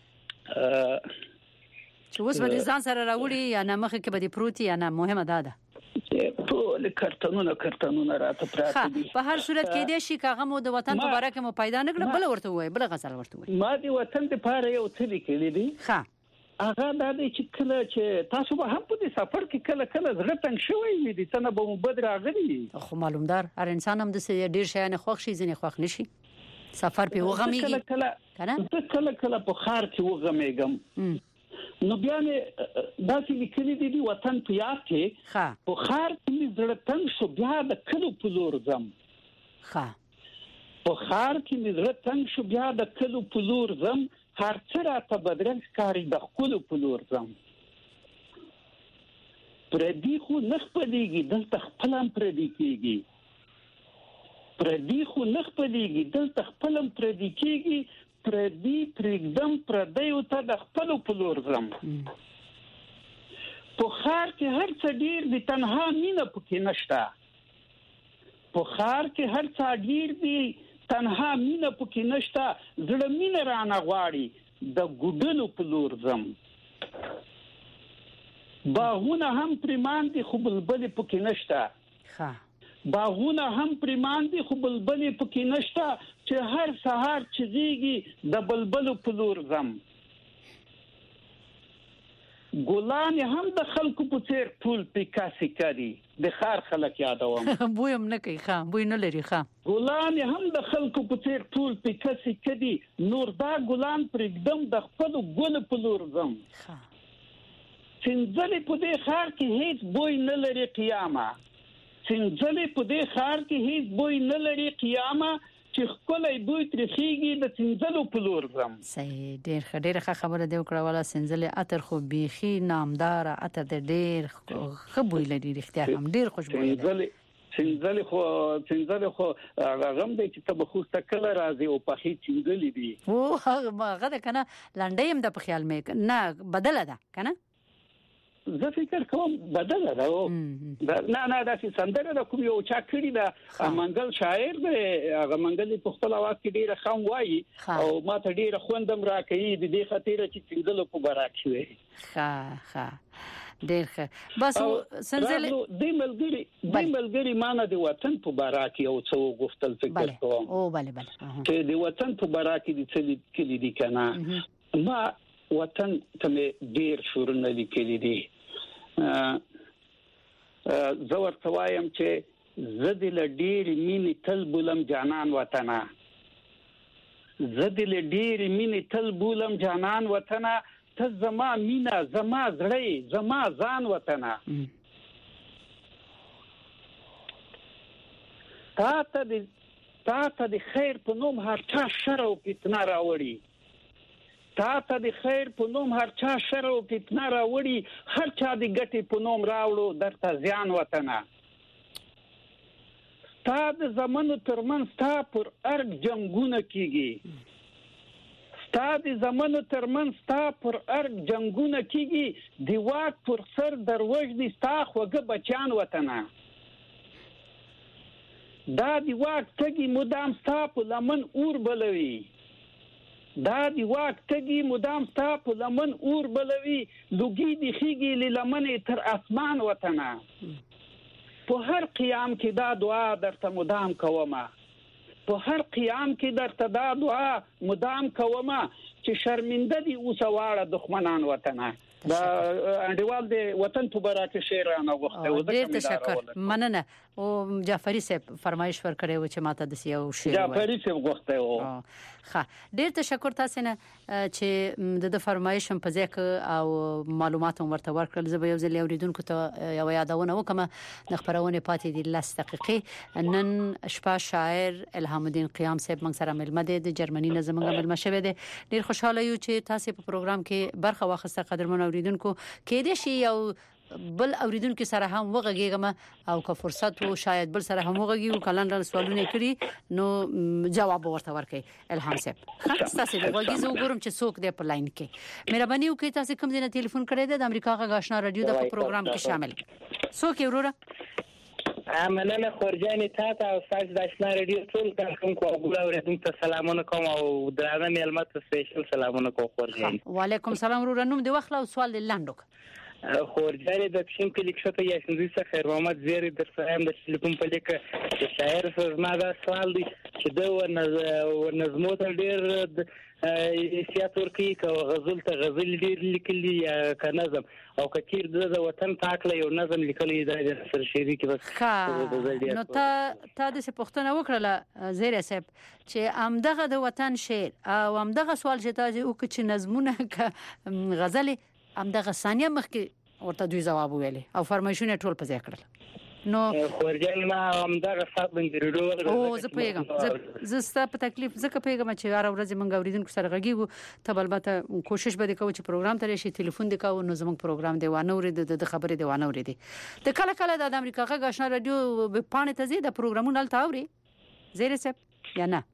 چې اوس به ځان سره راوړي یا نه مخکې کې به دې پروتي یا نه مهمه ده ده ټول کارتونونه کارتونونه راته پراته دي. په هر صورت کې دې شي کاغه مو د وطن په اړه کې مو پیدا نه کړ بل ورته وای بل غزل ورته وای ما د وطن لپاره یو څه لیکلي دي. ها هغه د دې چې کله چې تاسو به هم په دې سفر کې کله کله زړه تنګ شوی وي د څنګه به مبادر راغلي خو معلومدار هر انسان هم د ډیر شي نه خوښ شي ځنه خوښ نشي سفر په وغمېږي کنه ته کله کله په خار کې وغمېږم نو بیا نه داسې لیکلي دي د وطن په یاد کې په خار کې زړه تنګ شو بیا د کلو په لور ځم. ها په خار کې زړه تنګ شو بیا د کلو په لور ځم هر څه راته بدرنګ ښکاري د خپلو په لور ځم. پردي خو نه خپلېږي دلته خپل هم پردي کېږي پردي خو نه خپلېږي دلته خپل هم پردي کېږي پردي پرېږدم پردیو ته د خپلو په لور ځم. په ښار کې هر څه ډېر دي تنها مینه پکې نشته. په ښار کې هر څه ډېر دي تنها مینه پکې نشته. زړه مینه رانه غواړي د ګډلو په لور ځم. باغونه هم پریمان دي خو بلبل پکې نشته. ها باغونه هم پریمان دي خو بلبل پکې نشته چې هر سهار چغيږي د بلبل په لور ځم. ګلان هم د خلکو په څیر ټول پکاسي کوي د خار خلک یادوم بوی هم نه کوي ښا بوی نه لري ښا ګلان هم د خلکو په څیر ټول پکاسي کوي نور دا ګلان پرېږدم د خپل ګل په لور ځم. ښا څنګه په دې خار کې هیڅ بوی نه لري قیامه څنګه په دې خار کې هیڅ بوی نه لري قیامه چې خپلې بوی ترخیږي د څنګلو په لور ځم. صحیح ډېر ډېر ښه خبره دی وکړه والا څنګل عطر خو بيخي نامدار عطر ډېر ښه بوی لري رښتیا هم ډېر خوشبوي دی. څنګل خو څنګل خو هغه هم دی چې ته به خوسته کله راځي او په هیڅ څنګل دی او هغه ده کنه لنډه هم د په خیال مې نه بدله ده کنه زه فکر کوم بدله ده نه نه دا چې سندره د کوم یو چا کړی دا منګل شاعر دی هغه منګل په خپل आवाज کې ډیره خام وایي او ما ته ډیره خوندم راکړي د دې خاطر چې څنګه په برابر شي. ها ها ډیر ښه بس سنزل د ملګری د ملګری معنی د وطن په برابر کې او څو غفتل فکر کوم او bale bale چې د وطن په برابر کې د څه کې دي کنه ما وطن ته ډیر شورونه لیکلي دي. زه ورته وایم چې زه د ډېر مینې تل بولم جانان وطنه زه د ډېر مینې تل بولم جانان وطنه ته زما مینا زما زړه زما ځان وطنه تا ته د تا ته د خیر په نوم هر چا شر او فتنه راوړي تا ته د خیر په نوم هر چا شر او فتنه راوړي هر چا د ګټې په نوم راوړو درته زیان وطنه تا د زمانو ترمن ستا پر ارګ جنگونه کیږي ستا د زمانو ترمن ستا پر ارګ جنگونه کیږي دی واک پر سر دروژ دي ستا خوګه بچان وطنه دا دی واک تګي مدام ستا په لمن اور بلوي دا دی واک تګي مدام ستا په لمن اور بلوي لوګي دی خيږي لمن تر اسمان وطنه په هر قیام کې دا دعا درته مدام کومه په هر قیام کې درته دا دعا مدام کومه چې شرمنده دي اوسواړه دښمنان وطنه دا انډیوال دی وطن په برکه شیرانه وخته او ډیر تشکر مننه او جعفری صاحب فرمایش ورکړی و چې ماته د سیو شعر جعفری صاحب وخته او ښه ډیر تشکر تاسو نه چې د فرمایش په ځکه او معلومات هم ورته ورکړل زه به یو ځل اوریدونکو ته یو یادونه وکم د خبرونه پاتې دي لس دقیقې نن شپه شاعر الهام الدین قیام صاحب موږ سره ملمه دي د جرمني نظمنګ ملمه شوه دي ډیر خوشاله یو چې تاسو په پروګرام کې برخه واخیسته قدرمن اوریدونکو کې دې شي یو بل اوریدونکو سره هم وغږیږم او که فرصت وو شاید بل سره هم وغږیو کلندر سوالونه کړی نو جواب ورته ورکړي الهام صاحب خاص تاسو د وګړي زو ګورم چې څوک دی په لاین کې مهرباني وکړئ تاسو کوم ځای نه ټلیفون کړی دی د امریکا غږ آشنا رادیو د پروګرام کې شامل څوک یې وروره مننه خورجانې تاسو او تاسو د آشنا رادیو ټول کارکونکو او اوریدونکو ته سلامونه کوم او درانه مېلمه ته سپیشل سلامونه کوم خورجانې وعلیکم السلام وروره نوم دی واخله او سوال لاندوک خورجانې د پښیم کې لیکشته یا شنځي څخه خیر محمد زیری در سلام د ټلیفون په لیک چې شاعر فرما دا سوال دی چې د ونظمو ته ډیر سیاست ورکی که غزل ته غزل ډیر لیکلی یا که نظم او کثیر د وطن پاکله یو نظم لیکلی د سر شری کې بس نو ته ته د پښتنه وکړه زیری صاحب چې امدغه د وطن شعر او امدغه سوال چې تاسو وکړي چې نظمونه غزل امدغه ثانیه مخکې ورته دوی جواب ویلي او فرمایشونه ټول په ځای کړل نو خورجان ما امدغه صاحب بنګریډو او زه پیغام زه ست په تکلیف زکه پیغام چې هر ورځ مونږ اوریدونکو سره غږیږو ته البته کوشش به وکړو چې پروګرام ته راشي ټلیفون دی کوو نو زموږ پروګرام دی وانه ورید د خبرې دی وانه ورید د کله کله د امریکا غږ آشنا رادیو په پانه ته زی د پروګرامونو الته اوري زیری صاحب یا نه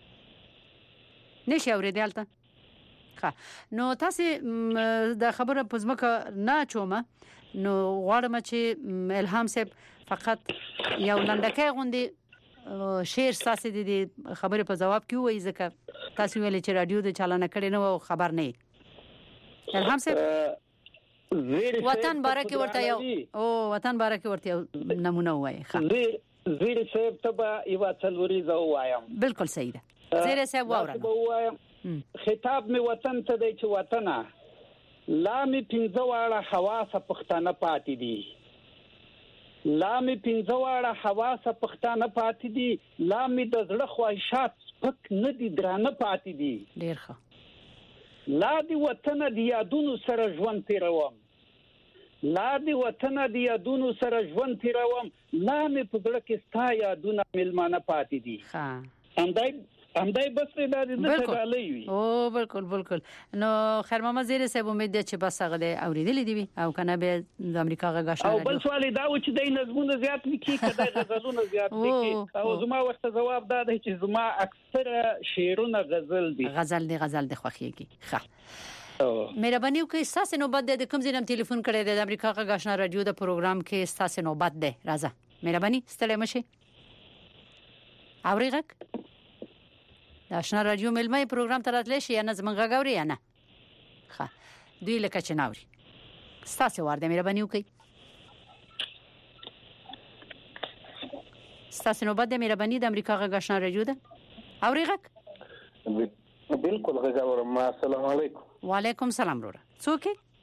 نشي اوریدلته نو تاسو د خبره پزماکه نه چومه نو غواړم چې الهام صاحب فقط یو لنډکه غوندي شعر تاسو د خبره په جواب کې وایي ځکه تاسو ویل چې رادیو د چالانه کړي نو خبر نه الهام صاحب وطن بارکه ورته یو او وطن بارکه ورته نمونه وایي زیر صاحب تبا یو څلوري زو وایم بالکل صحیح ده زیر صاحب واورم خطاب می وطن ته دی چې وطنه لا می پنځه واړه حواس پښتانه پاتې دي لا می پنځه واړه حواس پښتانه پاتې دي لا می د زړه خواهشات پک نه دي درانه پاتې دي ډیر ښه لا دی وطن دی یادونو سره ژوند تیروم لا دی وطن دی یادونو سره ژوند تیروم لا می په زړه کې ستا یادونه ملمانه پاتې دي ها اندای همدای بس نه دي نه تغالي وي او بالکل بالکل نو خیر محمد زیری صاحب امید ده چې بس هغه د اوریدلې دی او کنه به د امریکا غږ آشنا او بل سوال دا و چې د نظمونو زیات لیکي کده غزلونه زیات لیکي او زما وخت جواب دا دی چې زما اکثره شعرونه غزل دي غزل دي غزل دي خوخيږي ښه مهرباني وکړئ تاسو نوبت د کوم ځای نه ټلیفون کړی د امریکا غږ آشنا رادیو د پروګرام کې تاسو نوبت ده راځه مهرباني ستړي مشه اوري غږ د آشنا رادیو ملمه پروګرام ته راتلی شي یا نه زمونږ غاوري یا نه ښه دوی لکه چې ناوري ستاسو ورده مهرباني وکړئ ستاسو نوبت د مهرباني د امریکا غږ آشنا رادیو ده اوري غږ بالکل غږ السلام علیکم وعلیکم السلام وروره څوک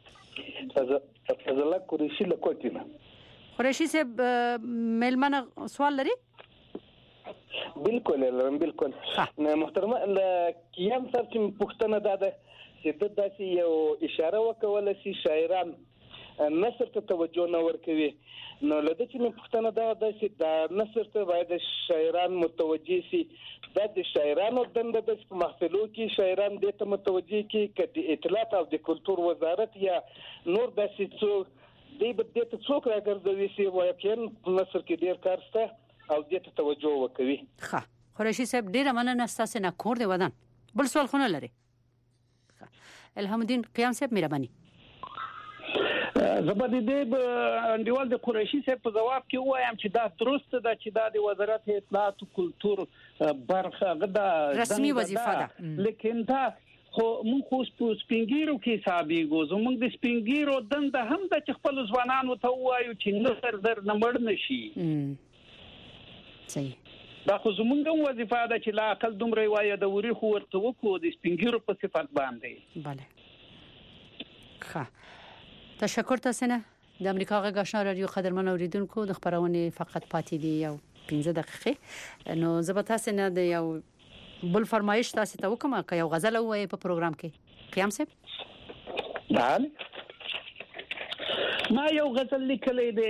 فضل قریشی لکوټینا قریشی صاحب ملمنه سوال لري بالکل بالکل محترمه کیم صاحب چې پښتنه ده چې د داسې یو اشاره وکول شي شاعران نثر ته توجه نه ورکوي نو لته چې پښتنه ده چې د نثر ته باید شاعران متوجي شي د شاعرانو دنده د محفلو کې شاعران د ته متوجي کې کدي اطلاعات او د کلچر وزارت یا نور داسې څو دی به د څوک راګرځوي چې وایي نثر کې ډیر کار شته او دې ته توجه وکوي ښه قریشی صاحب ډیره مننه تاسو نه کور دی ودان بل سوال خونه لري الهام الدین قیام صاحب مهرباني زبر دې انډیوال د قریشی صاحب په جواب کې وایم چې دا درست ده چې دا د وزارت اطلاعات او کلچر برخه غدا رسمي وظیفه ده لیکن دا خو موږ خو سپینګیرو کې حسابېږو زموږ د سپینګیرو دنده هم د خپل ځوانانو ته وایو چې نظر در نه مړ نشي صحیح دا خو زموږ وظیفه ده چې لا عقل دومره وایي د وری خو ورته وکړو د سپینګیرو په صفات باندې bale ښه تشکر تاسو نه د امریکا غږ آشنا رادیو قدرمن اوریدونکو د خبرونه فقط پاتې دی یو پنځه دقیقې نو زه به تاسو نه د یو بل فرمایش تاسو ته وکم که یو غزل وایي په پروګرام کې قیام صاحب بله ما یو غزل لیکلې دی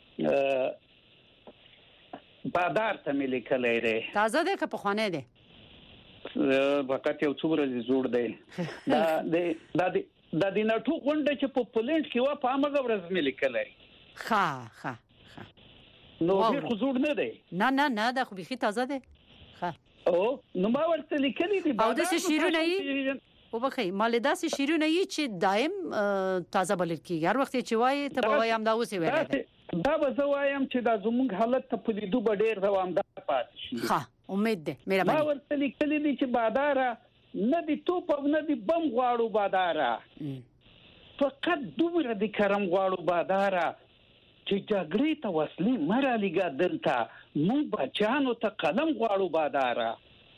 بادار ته مې لیکلې دی تازه ده که پخوانی دی فقط یو څو ورځې جوړ دی دا د دا د دې نټو غونډه چې په پولند کې و په هغه ورځ مې لیکلای ښه ښه نو ډیر حضور نه دی نه نه نه دا خو بيخي تازه دی ښه او نو ما ورته لیکلي دي او د شیرونه یې او بخې مال داسې شیرونه یې چې دائم تازه بلل کیږي هر وخت چې وایي ته به وایم دا اوسې ویل دا به زه وایم چې دا زموږ حالت ته په لیدو به ډیر دوامدار پاتې شي ښه امید ده مهرباني ما ورته لیکلي دي چې باداره نه دي توپ او نه دي بم غواړو باداره فقط دومره دي کرم غواړو باداره چې جګړې ته وسلې مره لګا دلته مو بچانو ته قلم غواړو باداره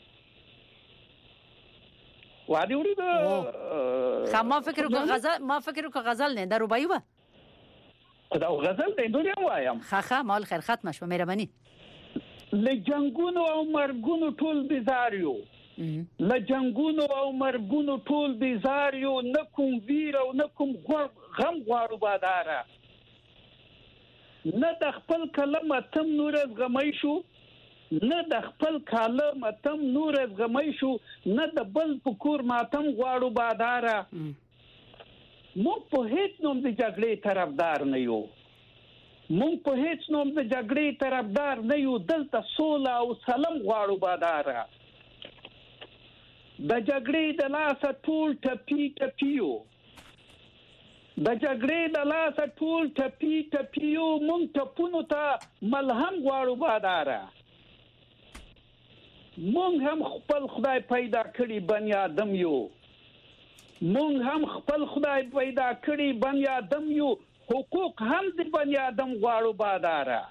وادي وړي دا خا ما فکر وکړ غزل ما فکر وکړ غزل نه دا رباعي و دا غزل دی دنیا وایم خا خا مال خیر ختم شو مهرباني لجنګونو او مرګونو ټول بيزاریو لجنګونو او مرګونو ټول بيزاریو نه کوم ویر او نه کوم غم غواړو باداره نه د خپل کلم تم نور از غمای شو نه د خپل کلم تم نور از غمای شو نه د بل پکور ماتم غواړو باداره مونږ په هیڅ نوم د جګړې طرفدار نه یو مونږ په هیڅ نوم د جګړې طرفدار نه یو دلته سوله او سلام غواړو باداره د جګړې د لاسه ټول ټپی ټپیو د جګړې د لاسه ټول ټپی ټپیو مونږ ټپونو ته ملهم غواړو باداره مونږ هم خپل خدای پیدا کړی بنی آدم یو مونږ هم خپل خدای پیدا کړی بنی آدم یو حقوق هم د بنی آدم غواړو باداره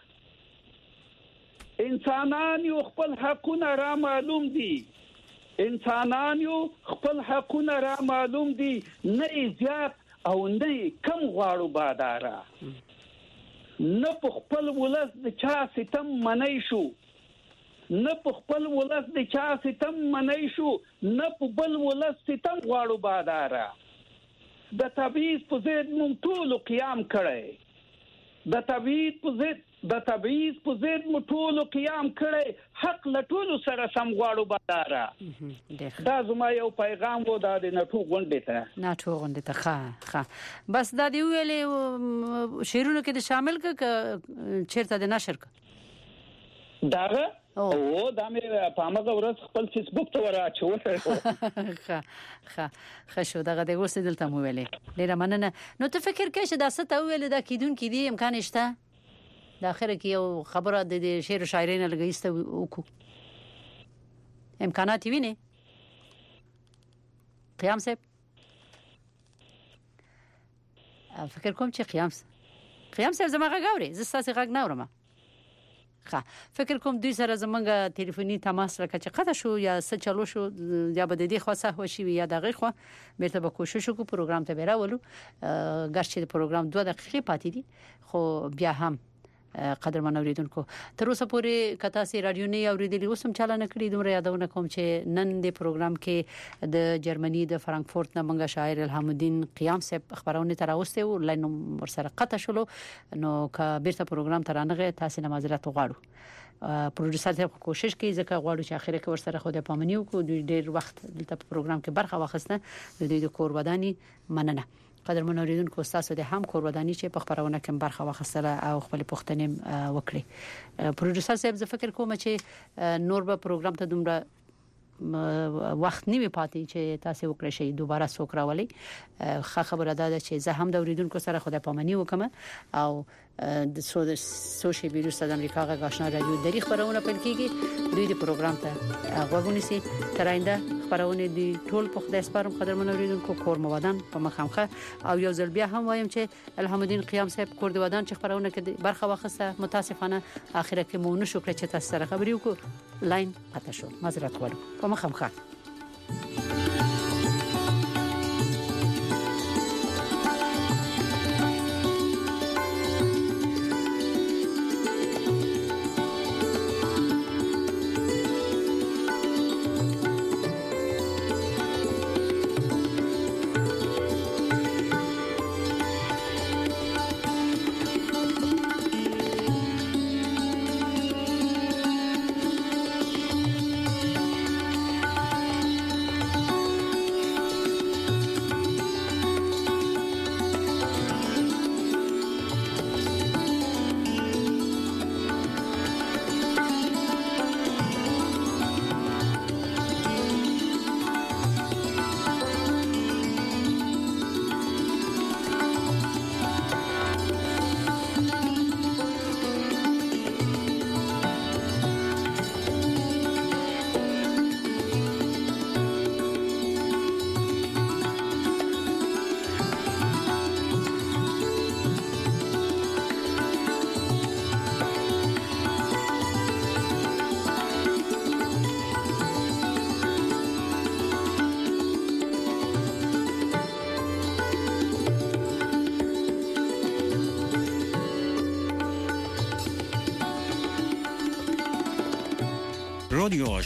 انسانان یو خپل حقونه را معلوم دي انسانان یو خپل حقونه را معلوم دي نه زیات او نه کم غواړو باداره نه په خپل ولس د چا ستم منای شو نه په خپل ولس د چا ستم منای شو نه په بل ولس ستم غواړو باداره د تبعیض په ضد مونږ ټول قیام کړی د تبعیض په ضد د تبعیض په ضد مونږ ټول قیام کړی حق له ټول سره سم غواړو باداره دا زما یو پیغام وو دا د نټو غونډې ته نټو غونډې ته ښه ښه بس دا دی ویلې شیرونو کې شامل ک چیرته د نشر ک داغه او دا مې په هغه ورځ خپل فیسبوک ته وراچول ښه ښه ښه شو دا غږ اوس دلته مو ویلې ډیره مننه نو ته فکر کې چې دا څه ته ویل دا کیدون کې دي امکان شته د اخر کې یو خبره د شعر و شاعرۍ نه لګیسته وکړو امکانات ویني قیام صاحب فکر کوم چې قیام قیام صاحب زما غږ اوري زه ستاسو غږ نه اورم ښه فکر کوم دوی سره زمونږ ټلیفوني تماس راکړه چې قطع شو یا څه چلو شو یا به د دې خوا سهو شي یا دغه خوا بیرته به کوشش وکړو پروګرام ته بیراولو ګرځي پروګرام دوه دقیقې پاتې دي خو بیا هم قدرمن اوریدونکو تر اوسه پورې کتا سي رادیو نه اوریدلی اوسم چالان کړی دومره یادونه کوم چې نن د پروګرام کې د جرمني د فرانکفورت نه منګه شاعر الهام الدین قیام صاحب خبرونه تر اوسه او لاین ورسره قطع شلو نو ک بیرته پروګرام ترانغه تاسو نه معذرت غواړو پروډوسر ته کوشش کوي ځکه غواړو چې اخیره کې ورسره خو د پامنیو کو ډیر وخت دلته پروګرام کې برخه واخیسته د دې د کور ودانی مننه قدرمن اوریدونکو تاسو د هم کور ودانی چې په خبرونه کې برخه واخیستله او خپل پوښتنې وکړي پروډوسر صاحب زه فکر کوم چې نور به پروګرام ته دومره وخت نیوي پاتې چې تاسو وکړئ شي دوباره څوک راولي ښه خبره ده چې زه هم د اوریدونکو سره خدای پامنی وکم او د سوشي ویروس د امریکا غږ آشنا رادیو د خبرونه پېل کیږي دوی د پروګرام ته غوښتنه سي تر آینده خبرونه دي ټول په خدای سپارم قدرمن اوریدونکو کور مودان په مخامخه او یو ځل بیا هم وایم چې الهام الدین قیام صاحب کور دی ودان چې خبرونه کې برخه واخصه متاسفانه اخره کې مو نشو کړی چې تاسو سره خبرې وکړو لاین قطع شو معذرت غواړم په مخامخه رادیو